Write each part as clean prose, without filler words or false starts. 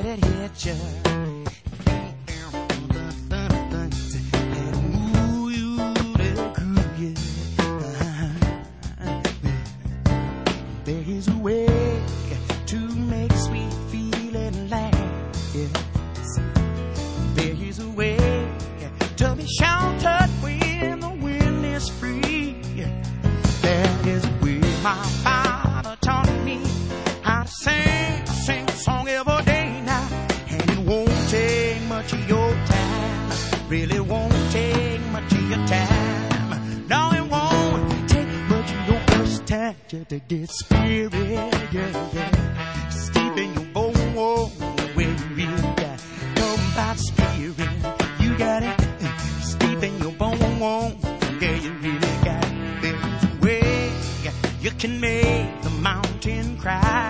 let it hit you. There is a way to make sweet feeling last. There is a way to be sheltered when the wind is free. There is a way my father taught me how to sing a song every day now. And it won't take much of your time. Really won't take much of your time. No, it won't take much of your first time just to get spirit, yeah. Steep in your bones where you really got come by spirit. You got it steep in your bones, yeah, you really got it. There's a way you can make the mountain cry.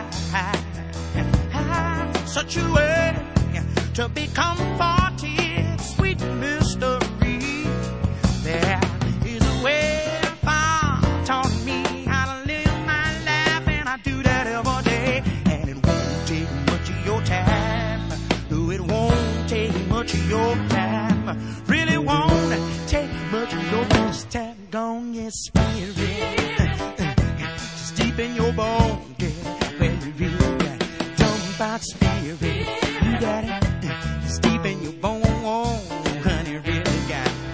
Such a way to be comforted, sweet mystery. There is a way Father taught me how to live my life, and I do that every day. And it won't take much of your time. No, it won't take much of your time. Really won't take much of your best time. Gone, get spirit. Just deep in your bones, yeah, where you really got it. Dumb by spirit. You got it. It's deep in your bones, honey, really got it.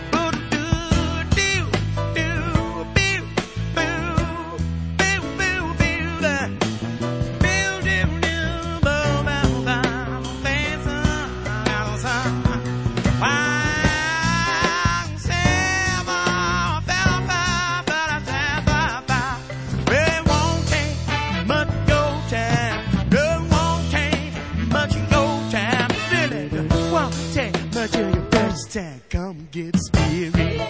Time, come get spirit.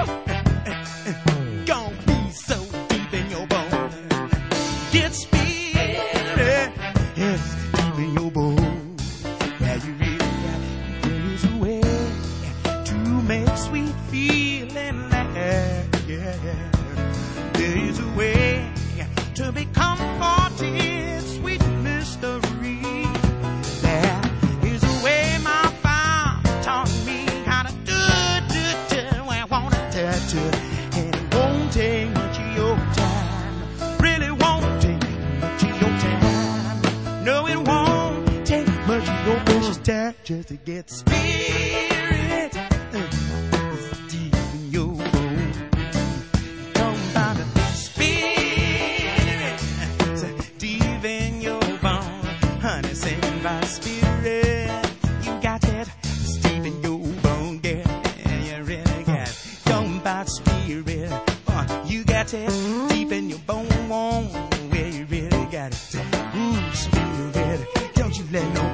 Gonna be so deep in your bones. Get spirit. Yes, deep in your bones. Yeah, you really got it. There is a way to make sweet feeling last. Yeah. There is a way to be comforted, sweet mystery. There is a way my father taught me. And it won't take much of your time. Really won't take much of your time. No, it won't take much of your precious time just to get spirit. Deep in your bones. Come by the spirit. Deep in your bones. Honey, sing by spirit. You got it. Deep in your bones, yeah. You really got it. By spirit, you got it deep in your bone, where you really got it. Ooh, spirit, don't you let no